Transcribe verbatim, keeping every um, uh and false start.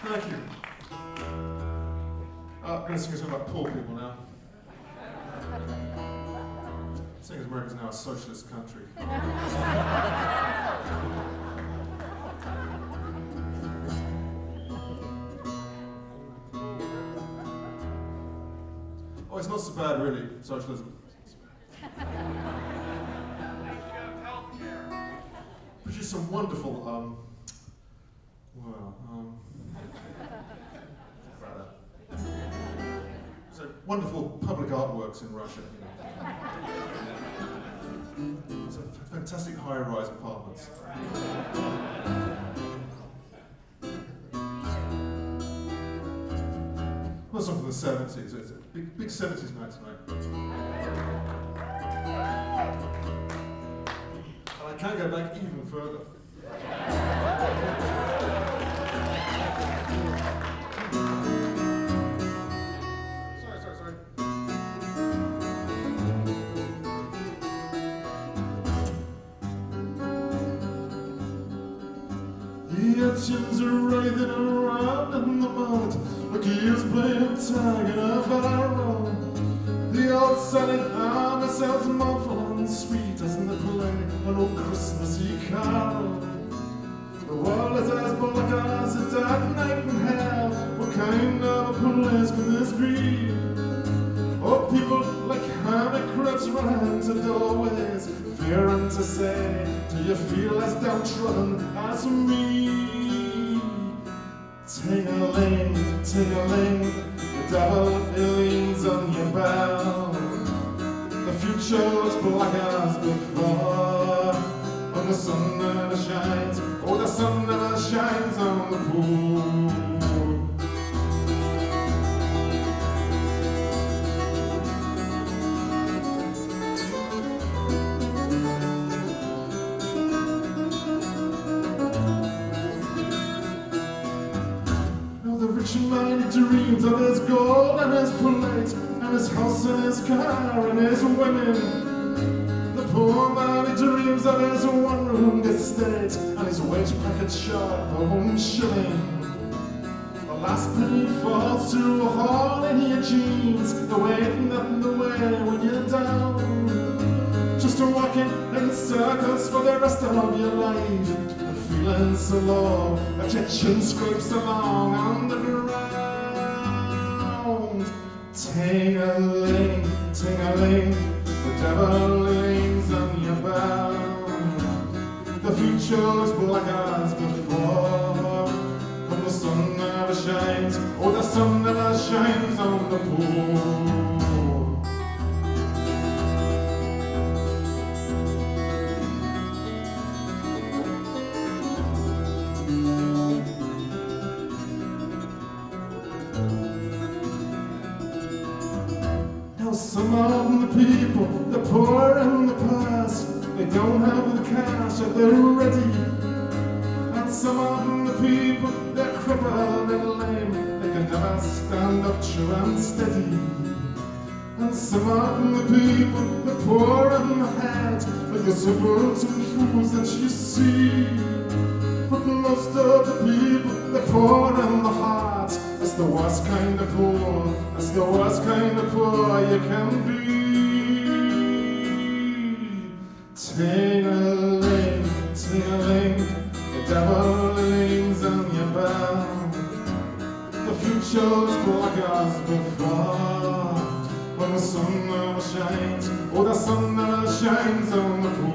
Thank you. Uh, I'm going to sing a song about poor people now. Seeing as America's now a socialist country. Oh, it's not so bad, really, socialism. Produced some wonderful, um, well, um, about that. So wonderful public artworks in Russia. You know. So fantastic high-rise apartments. Well, something from the seventies. It's a big, big seventies night tonight. And I can't go back even further. Sorry, sorry, sorry. The urchins are writhing around in the mud. The gears playing tag in a barrel. The old Sally Hammer sounds muffled and sweet as in the play an old Christmassy carol. The world is as black as a dark night in hell. What kind of a place can this be? Oh, people like hermit crabs run into doorways, fearing to say, do you feel as downtrodden as me? Ting-a-ling, ting-a-ling, the devil leans on your bell. The future's black as before, and the sun never shines, oh the sun never shines on the pool. Rich man, he dreams of his gold and his plate, and his house and his car and his women. The poor man, he dreams of his one-room estate and his wage packet short of one shilling. The last penny falls through a hole in your jeans, the waiting up the way when you're down. Just walking in circles for the rest of your life, feeling so low that your chin scrapes along on the ground. Ting-a-ling, ting-a-ling, the devil leans on your bound. The future's black as before, and the sun never shines, oh the sun never shines on the pool. Some of the people, the poor and the past, they don't have the cash and they're ready. And some of the people, they're crippled and lame, they can never stand up true and steady. And some of the people, the poor and the head, like the suburban fools that you see. But most of the people, the poor and the heart, that's the worst kind of poor, that's the worst kind of poor you can be. Ting-a-ling, ting-a-ling, the devil leans on your bound. The future's black as before, when the sun never shines, oh the sun never shines on the pool.